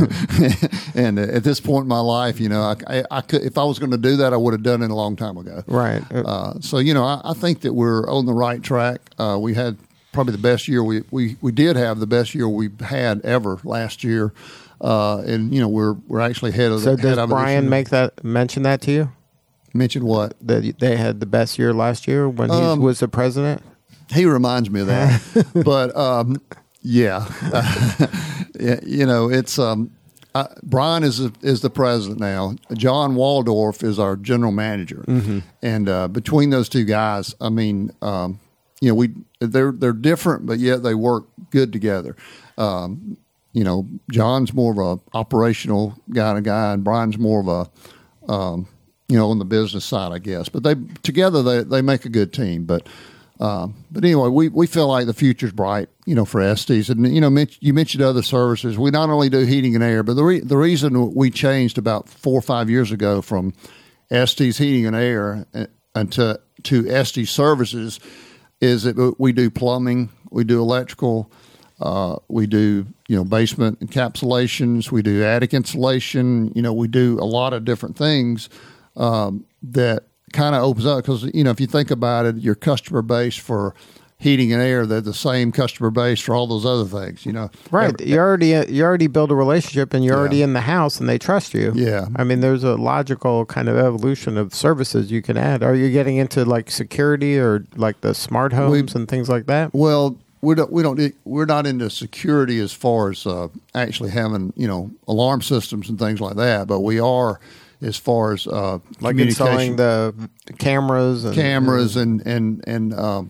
And at this point in my life, you know, I, I, I could if I was going to do that, I would have done it a long time ago. right. Uh, so you know, I, I think that we're on the right track. Uh, we had probably the best year we, we we did have the best year we've had ever last year, uh, and you know we're we're actually ahead of so the, head does of it this Brian year. make that, mention that to you? mention what That they had the best year last year when he Um, was the president? he reminds me of that, but um, yeah, yeah, you know it's. Um, Uh, Brian is is the president now. John Waldorf is our general manager, and uh, between those two guys, I mean, um, you know, we they're they're different, but yet they work good together. Um, you know, John's more of a operational guy, a guy, and Brian's more of a um, you know on the business side, I guess. But they together they they make a good team. But um, but anyway, we, we feel like the future's bright, you know, for Estes. And, you know, you mentioned other services. We not only do heating and air, but the, re- the reason we changed about four or five years ago from Estes Heating and Air and to, to Estes Services is that we do plumbing, we do electrical, uh, we do, you know, basement encapsulations, we do attic insulation, you know, we do a lot of different things um, that kind of opens up because, you know, if you think about it, your customer base for heating and air, they're the same customer base for all those other things. You know, Right. Every- You already you already build a relationship, and you're Yeah. already in the house, and they trust you. Yeah. I mean, there's a logical kind of evolution of services you can add. Are you getting into like security or like the smart homes and things like that? Well, we don't we don't we're not into security as far as uh, actually having you know alarm systems and things like that, but we are as far as uh, Like communication, installing the cameras and cameras and and and um,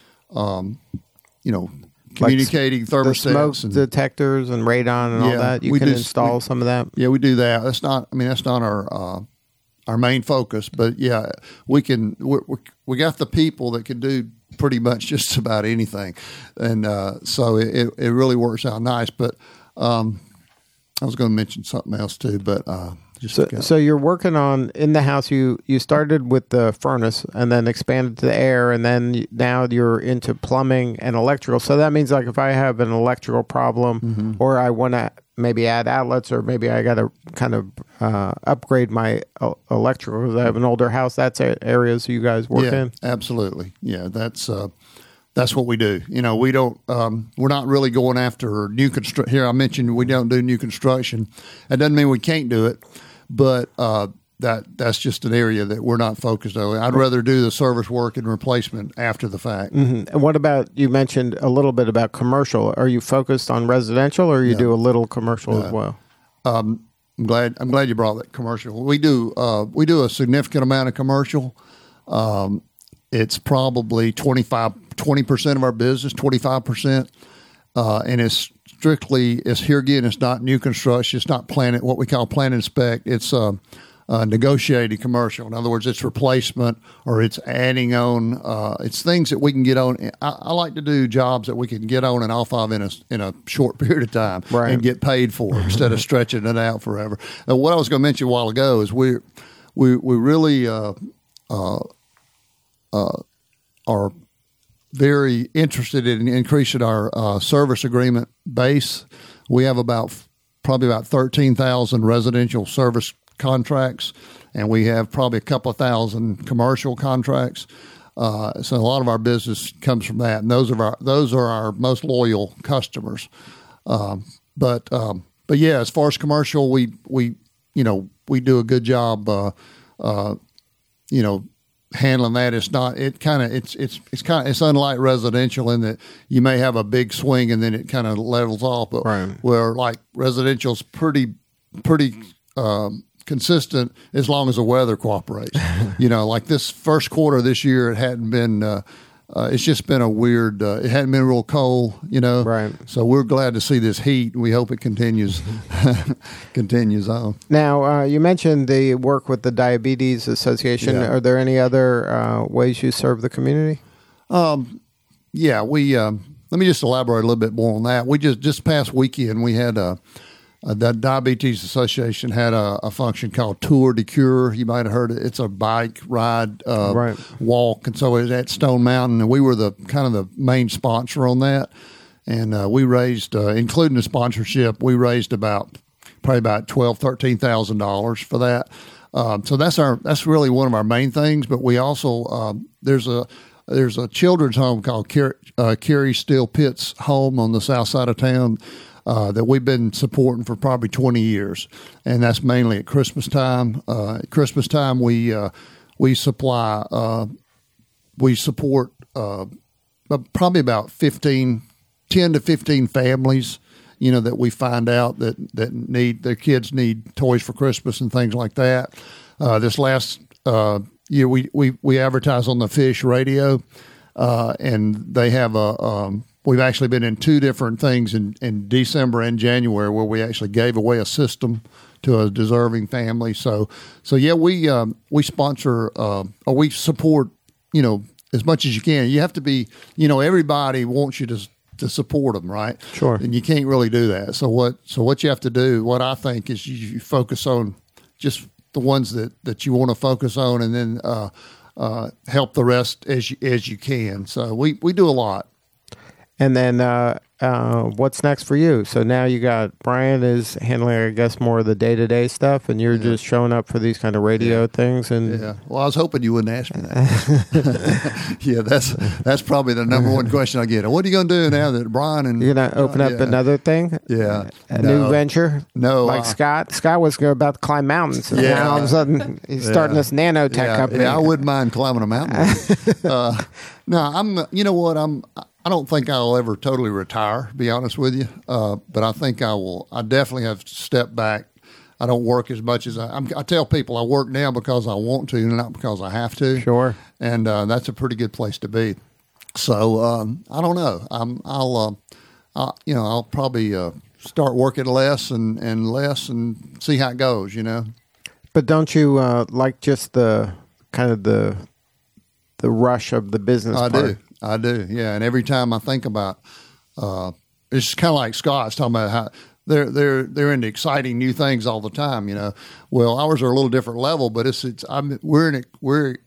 um, you know communicating the smoke thermostats and detectors and radon and all Yeah, that. You we can do- install we- some of that. yeah, we do that. That's not. I mean, that's not our uh, our main focus. But yeah, we can. We're, we're, we got the people that can do pretty much just about anything, and uh, so it, it really works out nice. But um, I was going to mention something else too, but uh, just So, forgot. so you're working on in the house. You you started with the furnace and then expanded to the air, and then y- now you're into plumbing and electrical. So that means like if I have an electrical problem, Mm-hmm. or I want to maybe add outlets, or maybe I got to kind of uh, upgrade my uh, electrical because I have an older house. That's a- areas you guys work yeah, in. absolutely. Yeah, that's uh, that's what we do. You know, we don't. Um, we're not really going after new construction. Here, I mentioned we don't do new construction. That doesn't mean we can't do it, but uh, that that's just an area that we're not focused on. I'd rather do the service work and replacement after the fact. Mhm. And what about you mentioned a little bit about commercial? Are you focused on residential, or you do a little commercial as well? I'm glad. I'm glad you brought that commercial. We do. Uh, we do a significant amount of commercial. Um, it's probably twenty-five, twenty percent of our business, twenty-five percent, uh, and it's strictly. It's here again. It's not new construction. It's not plan. What we call plan and spec. It's uh, uh, negotiated commercial. In other words, it's replacement or it's adding on. Uh, it's things that we can get on. I, I like to do jobs that we can get on and off of in a in a short period of time Right. and get paid for instead of stretching it out forever. Now, what I was going to mention a while ago is we we we really uh, uh, uh, are very interested in increasing our uh, service agreement base. We have about probably about thirteen thousand residential service contracts, and we have probably a couple of thousand commercial contracts. Uh, so a lot of our business comes from that, and those are our those are our most loyal customers. Um, but um, but yeah, as far as commercial, we we you know we do a good job. Uh, uh, you know. handling that. It's not, it kind of, it's, it's, it's kind of, it's unlike residential in that you may have a big swing and then it kind of levels off, but Right. where like residential's pretty, pretty, um, consistent as long as the weather cooperates. You know, like this first quarter of this year, it hadn't been, uh, uh, it's just been a weird, uh, it hadn't been real cold, you know? Right. So we're glad to see this heat. We hope it continues, continues on. Now, uh, you mentioned the work with the Diabetes Association. Yeah. Are there any other uh, ways you serve the community? Yeah, we um, let me just elaborate a little bit more on that. We just just past weekend we had a, a the Diabetes Association had a, a function called Tour de Cure. You might have heard it. It's a bike ride, uh, Right. walk, and so it was at Stone Mountain, and we were the kind of the main sponsor on that. And uh, we raised, uh, including the sponsorship, we raised about probably about twelve, thirteen thousand dollars for that. Um, so that's our that's really one of our main things. But we also um, there's a there's a children's home called Car- uh, Carrie Steele Pitts Home on the south side of town uh, that we've been supporting for probably twenty years, and that's mainly at Christmas time. Uh, at Christmas time, we uh, we supply uh, we support uh, probably about fifteen, ten to fifteen families, you know, that we find out that, that need their kids need toys for Christmas and things like that. Uh, this last uh, year, we, we, we advertise on the Fish Radio, uh, and they have a. Um, we've actually been in two different things in, in December and January where we actually gave away a system to a deserving family. So so yeah, we um, we sponsor uh, or we support, you know, as much as you can. You have to be, you know, everybody wants you to. to support them, right? Sure. And you can't really do that. So what? So what you have to do, what I think, is you, you focus on just the ones that, that you want to focus on, and then uh, uh, help the rest as you, as you can. So we, we do a lot. And then uh, uh, what's next for you? So now you got Brian is handling, I guess, more of the day to day stuff, and you're yeah. just showing up for these kind of radio yeah. things. And yeah, well, I was hoping you wouldn't ask me that. yeah, that's that's probably the number one question I get. What are you going to do now that Brian and you're going to open uh, up yeah. another thing? Yeah, a no. new venture. No, like uh, Scott. Scott was going about to climb mountains. And yeah, now all of a sudden he's yeah. starting this nanotech yeah, company. Yeah, I wouldn't mind climbing a mountain. uh, no, I'm. You know what? I'm. I don't think I'll ever totally retire, to be honest with you. Uh, but I think I will. I definitely have to step back. I don't work as much as I. I'm, I tell people I work now because I want to, and not because I have to. Sure. And uh, that's a pretty good place to be. So um, I don't know. I'm, I'll, uh, I, you know, I'll probably uh, start working less and, and less and see how it goes. You know. But don't you uh, like just the kind of the the rush of the business I part? do. I do, yeah. And every time I think about, uh, it's kind of like Scott's talking about how they're they're they're into exciting new things all the time. You know, well, ours are a little different level, but it's it's I'm we're in a, we're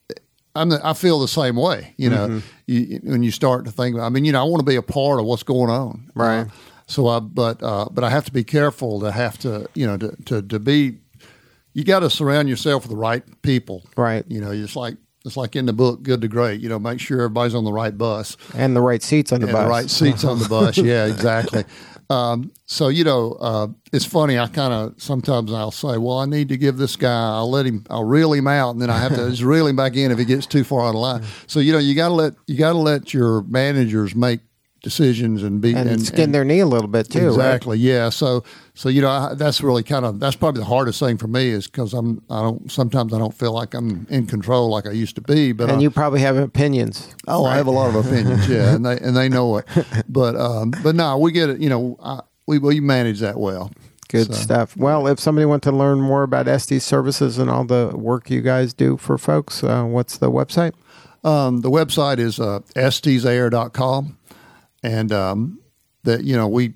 I'm the, I feel the same way. You know, mm-hmm. you, when you start to think, I mean, you know, I want to be a part of what's going on, right? Uh, so I, but uh, but I have to be careful to have to, you know, to to, to be. You got to surround yourself with the right people, right? You know, just like. It's like in the book, Good to Great. You know, make sure everybody's on the right bus. And the right seats on the and bus. the right seats on the bus, yeah, exactly. Um, so, you know, uh, it's funny. I kind of, sometimes I'll say, well, I need to give this guy, I'll let him, I'll reel him out, and then I have to just reel him back in if he gets too far out of line. So, you know, you got to let, you got to let your managers make decisions and be and, and skin and, their knee a little bit too. Exactly. Right? Yeah. So, so you know, I, that's really kind of that's probably the hardest thing for me is because I'm I don't sometimes I don't feel like I'm in control like I used to be. But and I, you probably have opinions. Oh, right? I have a lot of opinions. Yeah, and they and they know it. But um, but no, we get it. You know, I, we we manage that well. Good so. stuff. Well, if somebody wants to learn more about Estes Services and all the work you guys do for folks, uh, what's the website? Um, the website is uh, estes air dot com. And um, that you know we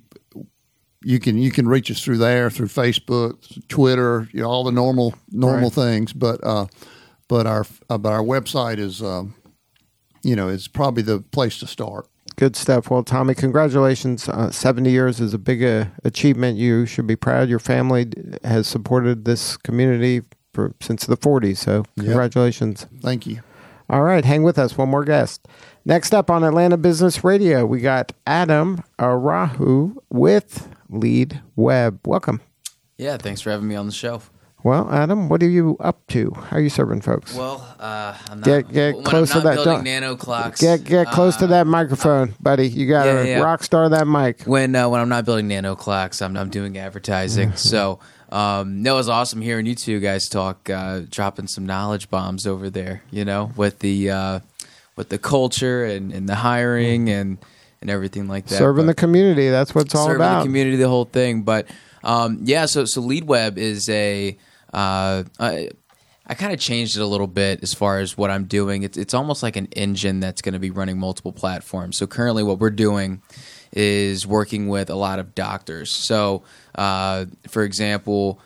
you can you can reach us through there through Facebook, Twitter, you know, all the normal normal right. things. But uh, but our uh, but our website is um, you know is probably the place to start. Good stuff. Well, Tommy, congratulations. Uh, seventy years is a big uh, achievement. You should be proud. Your family has supported this community for since the forties. So congratulations. Yep. Thank you. All right, hang with us. One more guest. Next up on Atlanta Business Radio, we got Adam Arahu with Lead Web. Welcome. Yeah, thanks for having me on the show. Well, Adam, what are you up to? How are you serving folks? Well, uh, I'm not, get get when close I'm not to that. building nano clocks. Get get close uh, to that microphone, buddy. You got to yeah, yeah. rock star that mic. When uh, when I'm not building nano clocks, I'm I'm doing advertising. so. Um, no, it was awesome hearing you two guys talk, uh, dropping some knowledge bombs over there, you know, with the uh, with the culture and, and the hiring and, and everything like that. Serving but the community, that's what it's all serving about. Serving the community, the whole thing. But um, yeah, so so LeadWeb is a uh, I, I kind of changed it a little bit as far as what I'm doing. It's it's almost like an engine that's going to be running multiple platforms. So currently, what we're doing is working with a lot of doctors. So, uh, for example,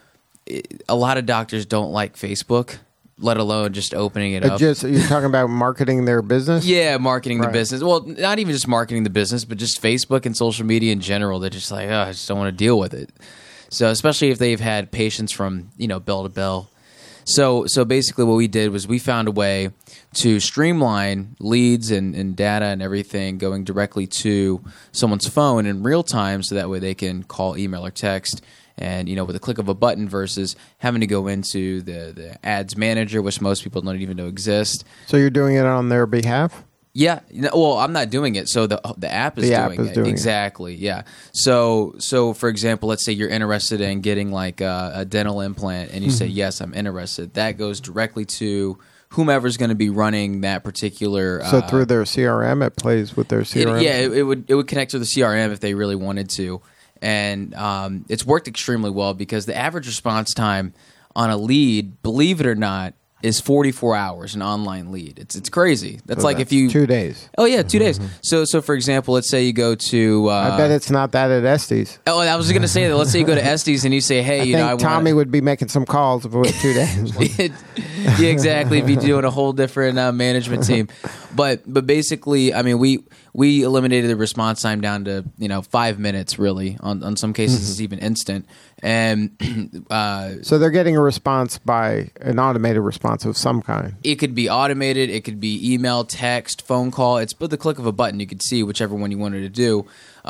a lot of doctors don't like Facebook, let alone just opening it uh, up. Just you're talking about marketing their business? Yeah, marketing right. the business. Well, not even just marketing the business, but just Facebook and social media in general. They're just like, oh, I just don't want to deal with it. So, especially if they've had patients from, you know, bell to bell. So, so basically what we did was we found a way to streamline leads and, and data and everything going directly to someone's phone in real time so that way they can call, email, or text and, you know, with a click of a button versus having to go into the, the ads manager, which most people don't even know exists. So you're doing it on their behalf? Yeah. Well, I'm not doing it. So the the app is the doing app is it. Doing exactly. It. Yeah. So so for example, let's say you're interested in getting like a, a dental implant, and you mm-hmm. say yes, I'm interested. That goes directly to whomever's going to be running that particular. So uh, through their C R M, it plays with their C R M. It, yeah, it, it would it would connect to the C R M if they really wanted to, and um, it's worked extremely well because the average response time on a lead, believe it or not, is forty-four hours, an online lead. It's it's crazy. That's so like that's if you... Two days. Oh, yeah, two days. So, so for example, let's say you go to... Uh, I bet it's not that at Estes. Oh, I was going to say that. Let's say you go to Estes and you say, hey, I you think know, I Tommy wanna... would be making some calls if it was two days. Yeah, exactly. Be doing a whole different uh, management team. But but basically, I mean, we we eliminated the response time down to you know five minutes really. On on some cases, Mm-hmm. it's even instant. And uh, So they're getting a response by an automated response of some kind. it could be automated, it could be email, text, phone call. It's but the click of a button. You could see whichever one you wanted to do.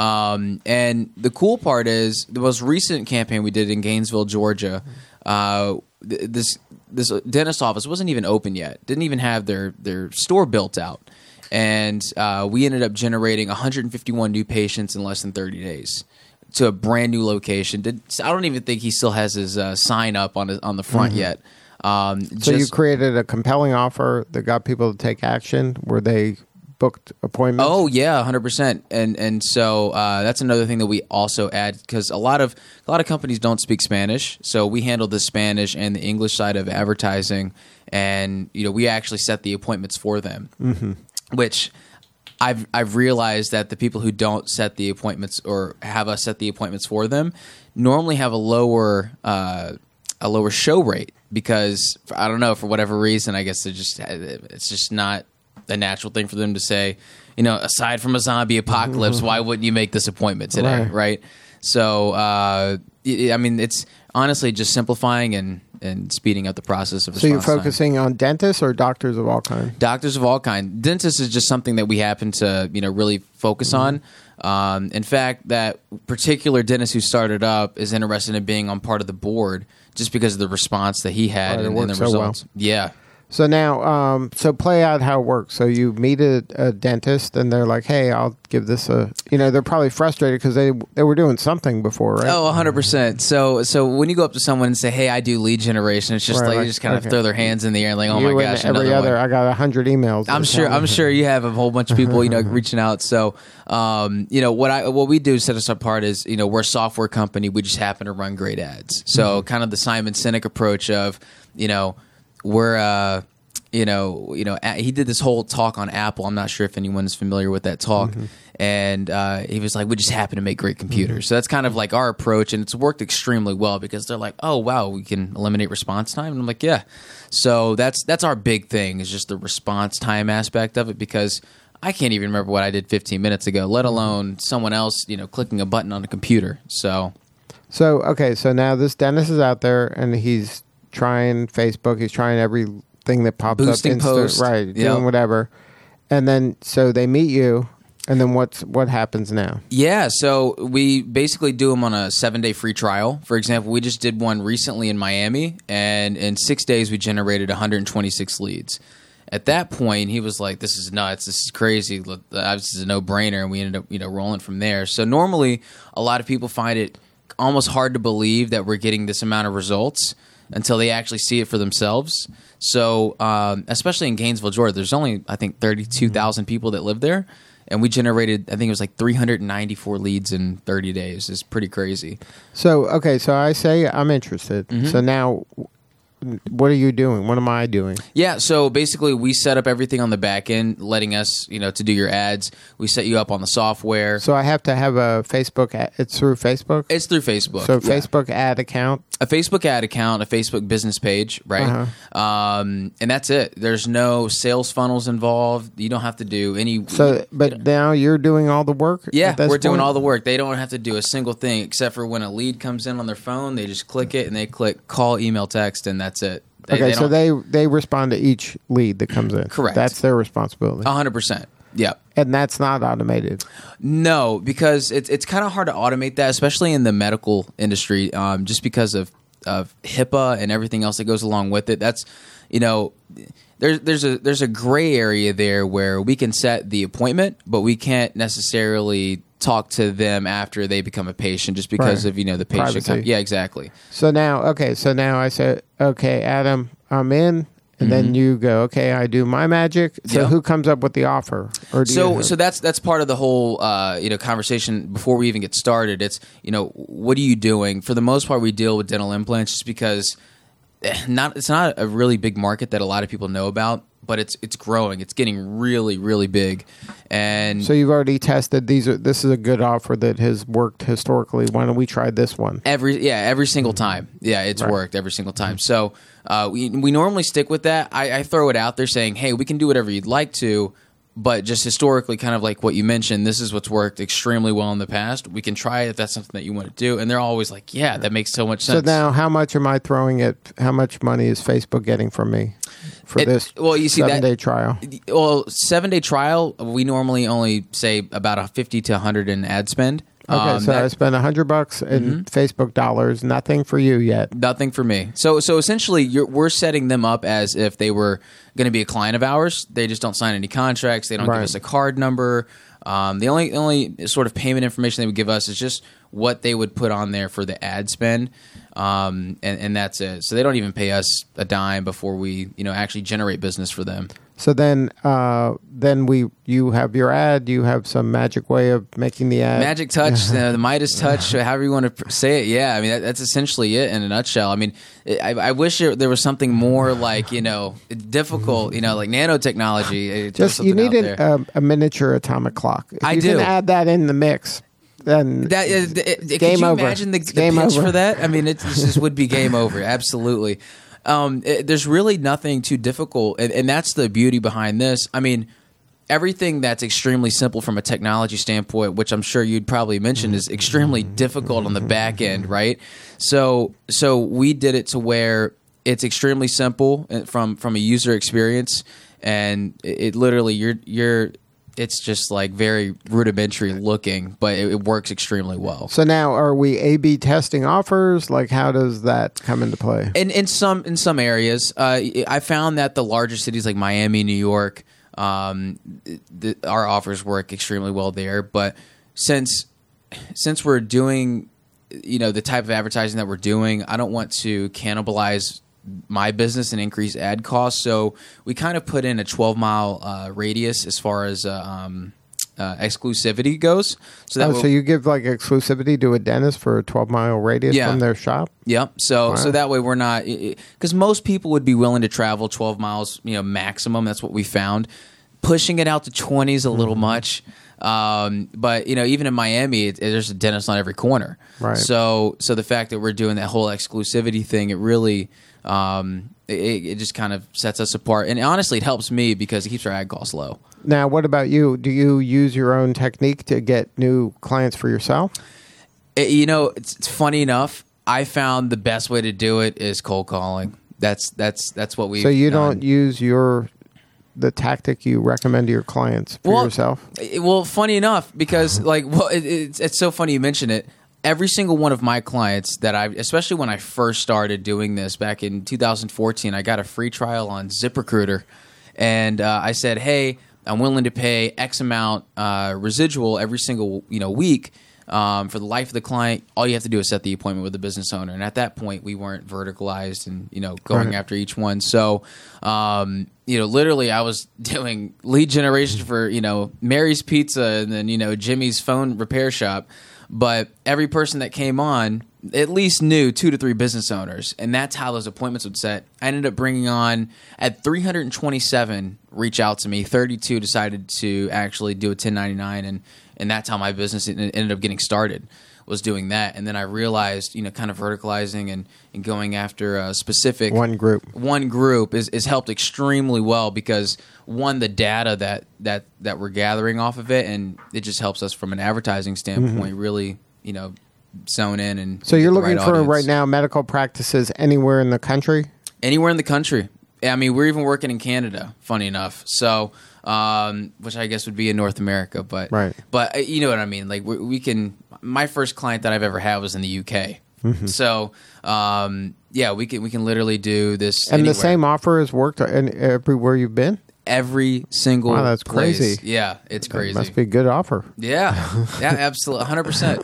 Um, and the cool part is the most recent campaign we did in Gainesville, Georgia. Uh, th- this this dentist office wasn't even open yet. Didn't even have their their store built out. And uh, we ended up generating one hundred fifty-one new patients in less than thirty days to a brand new location. Did, I don't even think he still has his uh, sign up on his, on the front yet. Um, So you just- created a compelling offer that got people to take action where they booked appointments? Oh yeah, one hundred percent. And and so uh, that's another thing that we also add because a lot of a lot of companies don't speak Spanish, so we handle the Spanish and the English side of advertising, and you know we actually set the appointments for them, mm-hmm. which. I've I've realized that the people who don't set the appointments or have us set the appointments for them normally have a lower uh, a lower show rate because I don't know for whatever reason I guess they just it's just not a natural thing for them to say, you know, aside from a zombie apocalypse, why wouldn't you make this appointment today, Right. right? So uh, I mean, it's honestly just simplifying and, and speeding up the process of So you're response time. focusing on dentists or doctors of all kinds? Doctors of all kind. Dentists is just something that we happen to, you know, really focus on. Um, in fact, that particular dentist who started up is interested in being on part of the board just because of the response that he had Right, it and, and the worked so well. results. Yeah. So now, um, so play out how it works. So you meet a, a dentist, and they're like, "Hey, I'll give this a." You know, they're probably frustrated because they they were doing something before, right? Oh, one hundred percent. So so when you go up to someone and say, "Hey, I do lead generation," it's just Right, like, like, you just kind of okay. throw their hands in the air and like, "Oh you my and gosh, every another other. one." I got a hundred emails. I'm that sure. tell me. I'm sure you have a whole bunch of people, you know, reaching out. So, um, you know, what I what we do to set us apart is, you know, we're a software company. We just happen to run great ads. So, kind of the Simon Sinek approach of, you know, we're, uh, you know, you know, a- he did this whole talk on Apple. I'm not sure if anyone is familiar with that talk. And uh, he was like, we just happen to make great computers. So that's kind of like our approach, and it's worked extremely well because they're like, oh wow, we can eliminate response time, and I'm like, yeah. So that's that's our big thing is just the response time aspect of it because I can't even remember what I did fifteen minutes ago, let alone someone else, you know, clicking a button on a computer. So So okay, so now this dentist is out there, and he's trying Facebook. He's trying everything that pops Boosting up, Insta- posts. right? Yep. Doing whatever, and then so they meet you, and then what's what happens now? yeah, so we basically do them on a seven day free trial. For example, we just did one recently in Miami, and in six days we generated one hundred twenty-six leads. At that point, he was like, "This is nuts. This is crazy. Look, This is a no brainer." And we ended up, you know, rolling from there. So normally, a lot of people find it almost hard to believe that we're getting this amount of results until they actually see it for themselves. So, um, especially in Gainesville, Georgia, there's only I think thirty-two thousand people that live there. And we generated, I think it was like three hundred ninety-four leads in thirty days. It's pretty crazy. So okay, so I say I'm interested. Mm-hmm. So now, what are you doing? What am I doing? Yeah, so basically we set up everything on the back end, letting us, you know, to do your ads. We set you up on the software. So I have to have a Facebook. Ad, it's through Facebook. It's through Facebook. So Yeah. Facebook ad account. A Facebook ad account, a Facebook business page, right? Uh-huh. Um, and that's it. There's no sales funnels involved. You don't have to do any. So, but now you're doing all the work. Yeah, at this we're doing point? all the work. They don't have to do a single thing except for when a lead comes in on their phone, they just click it and they click call, email, text, and that's it. They, Okay, they so don't- they they respond to each lead that comes in. Correct. That's their responsibility, one hundred percent. Yeah. and that's not automated. No, because it's it's kind of hard to automate that, especially in the medical industry, um, just because of of HIPAA and everything else that goes along with it. That's, you know, there's there's a there's a gray area there where we can set the appointment, but we can't necessarily talk to them after they become a patient, just because Right. of, you know, the patient. Privacy. com- yeah, exactly. So now, okay, so now I said, okay, Adam, I'm in, and then you go, okay, I do my magic. So Mm-hmm. Yeah. who comes up with the offer? Or do So, you, so that's that's part of the whole uh, you know conversation before we even get started. It's, you know, what are you doing? For the most part, we deal with dental implants just because eh, not it's not a really big market that a lot of people know about, but it's it's growing. It's getting really really big, and so you've already tested these. Are this is a good offer that has worked historically. Why don't we try this one? Every yeah, every single time. Yeah, it's Right. worked every single time. So uh, we we normally stick with that. I, I throw it out there saying, hey, we can do whatever you'd like to, but just historically, kind of like what you mentioned, this is what's worked extremely well in the past. We can try it if that's something that you want to do. And they're always like, yeah, that makes so much sense. So now how much am I throwing at, how much money is Facebook getting from me for It- this well, you see that- seven-day trial? Well, seven day trial, we normally only say about a fifty to a hundred in ad spend. Okay, Um, so that- I spent one hundred bucks in Facebook dollars, nothing for you yet. Nothing for me. So so essentially, you're, we're setting them up as if they were going to be a client of ours. They just don't sign any contracts. They don't Right. give us a card number. Um, the only only sort of payment information they would give us is just what they would put on there for the ad spend, um, and, and that's it. So they don't even pay us a dime before we you know actually generate business for them. So then, uh, then we, you have your ad. You have some magic way of making the ad. Magic touch, uh, the Midas touch, however you want to pr- say it. Yeah, I mean that, that's essentially it in a nutshell. I mean, I, I wish there, there was something more like you know difficult, you know, like nanotechnology. uh, Just something you need out an, there. um, a miniature atomic clock. If I you do. can add that in the mix, then That is, it, it, could game you over. imagine the, It's the game pitch over. for that? I mean, it just would be game over. Absolutely. Um, it, there's really nothing too difficult, and, and that's the beauty behind this. I mean, everything that's extremely simple from a technology standpoint, which I'm sure you'd probably mention, is extremely difficult on the back end, right? So, so we did it to where it's extremely simple from from a user experience, and it, it literally you're you're. It's just like very rudimentary looking, but it, it works extremely well. So now, are we A B testing offers? Like, how does that come into play? In in some in some areas, uh, I found that the larger cities like Miami, New York, um, the, our offers work extremely well there. But since since we're doing, you know, the type of advertising that we're doing, I don't want to cannibalize my business and increase ad costs. So we kind of put in a twelve mile uh, radius as far as uh, um, uh, exclusivity goes. So that Oh, will, so you give like exclusivity to a dentist for a twelve mile radius Yeah. from their shop? Yep. So Wow. so that way we're not, because most people would be willing to travel twelve miles, you know, maximum. That's what we found. Pushing it out to twenty is a little Mm-hmm. much. Um, but you know, even in Miami, it, there's a dentist on every corner. Right. So so the fact that we're doing that whole exclusivity thing, it really. Um, it, it just kind of sets us apart, and honestly, it helps me because it keeps our ad costs low. Now, what about you? Do you use your own technique to get new clients for yourself? It- you know, it's, it's funny enough. I found the best way to do it is cold calling. That's that's that's what we. So you don't use your the tactic you recommend to your clients for Well, yourself? It- Well, funny enough, because like, well, it, it's it's so funny you mention it. Every single one of my clients that I, especially when I first started doing this back in two thousand fourteen, I got a free trial on ZipRecruiter, and uh, I said, "Hey, I'm willing to pay X amount uh, residual every single you know week." Um, for the life of the client, all you have to do is set the appointment with the business owner. And at that point, we weren't verticalized and you know going Right. after each one. So, um, you know, literally, I was doing lead generation for you know Mary's Pizza and then you know Jimmy's phone repair shop. But every person that came on at least knew two to three business owners, and that's how those appointments would set. I ended up bringing on at three hundred twenty-seven reach out to me. thirty-two decided to actually do a ten ninety-nine, and and that's how my business en- ended up getting started. Was doing that, and then I realized, you know, kind of verticalizing and, and going after a specific One group. one group is, is helped extremely well because one, the data that, that, that we're gathering off of it, and it just helps us from an advertising standpoint really, you know, zone in and So you're get the looking right for audience. right now medical practices anywhere in the country? Anywhere in the country. I mean, we're even working in Canada, funny enough. So, um, which I guess would be in North America, but Right. but uh, you know what I mean. Like we, we can. My first client that I've ever had was in the U K. Mm-hmm. So, um, yeah, we can we can literally do this. And anywhere. the same offer has worked in everywhere you've been? every single. Wow, that's place. crazy. Yeah, it's crazy. Must be a good offer. Yeah, yeah, absolutely, one hundred percent.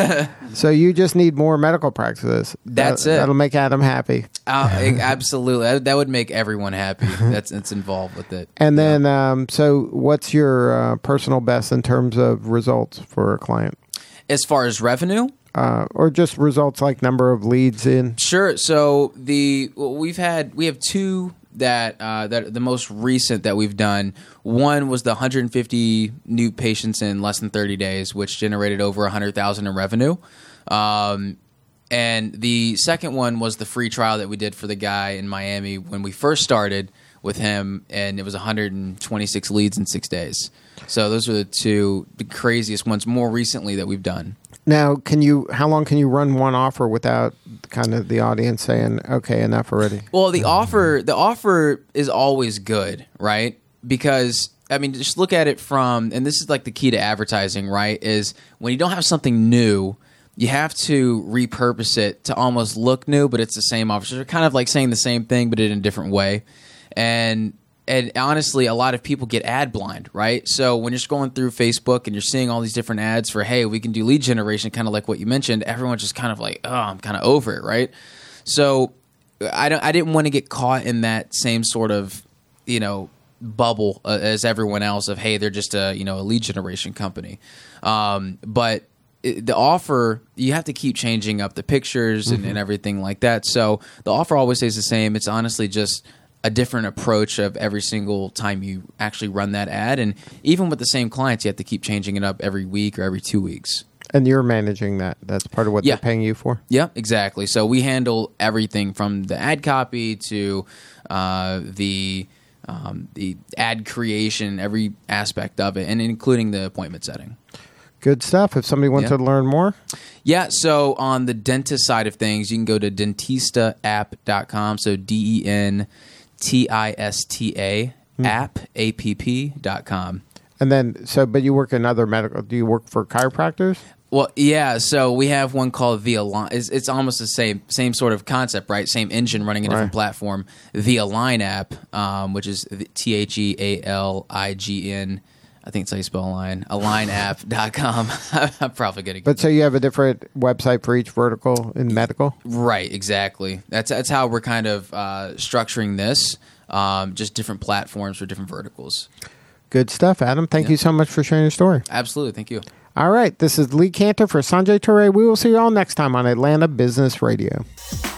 So you just need more medical practices. That's That- it. That'll make Adam happy. Uh, absolutely, that, that would make everyone happy. That's that's involved with it. And then, um, so what's your uh, personal best in terms of results for a client? As far as revenue, Uh, or just results like number of leads in? sure. So the well, we've had we have two that uh, that the most recent that we've done. One was the one hundred fifty new patients in less than thirty days, which generated over one hundred thousand in revenue. Um, and the second one was the free trial that we did for the guy in Miami when we first started, with him, and it was one hundred twenty-six leads in six days. So those are the two the craziest ones more recently that we've done. Now, can you? How long can you run one offer without kind of the audience saying, "Okay, enough already"? Well, the offer the offer is always good, right? Because I mean, just look at it from, and this is like the key to advertising, right? Is when you don't have something new, you have to repurpose it to almost look new, but it's the same offer. So they're kind of like saying the same thing, but in a different way. And and honestly, a lot of people get ad blind, right? So when you're scrolling through Facebook and you're seeing all these different ads for, hey, we can do lead generation, kind of like what you mentioned, everyone's just kind of like, oh, I'm kind of over it, right? So I don't, I didn't want to get caught in that same sort of, you know, bubble uh, as everyone else of, hey, they're just a, you know, a lead generation company. Um, but it, the offer, you have to keep changing up the pictures and, Mm-hmm. and everything like that. So the offer always stays the same. It's honestly just a different approach of every single time you actually run that ad. And even with the same clients, you have to keep changing it up every week or every two weeks. And you're managing that. That's part of what Yeah. they're paying you for? Yeah, exactly. So we handle everything from the ad copy to uh, the um, the ad creation, every aspect of it, and including the appointment setting. Good stuff. If somebody wants Yeah. to learn more, Yeah, so on the dentist side of things, you can go to dentista app dot com, so D E N T I S T A, app, A P P dot com. and then so, but you work in other medical. Do you work for chiropractors? Well, yeah. So we have one called the Align. It's, it's almost the same same sort of concept, right? Same engine running a different Right. platform. The Align app, um, which is T H E A L I G N. I think it's how you spell Align. align app dot com. I'm probably getting But so you have a different website for each vertical in medical? right. Exactly. That's that's how we're kind of uh, structuring this. Um, just different platforms for different verticals. Good stuff, Adam. Thank Yeah. you so much for sharing your story. Absolutely. Thank you. All right. This is Lee Cantor for Sanjay Toure. We will see you all next time on Atlanta Business Radio.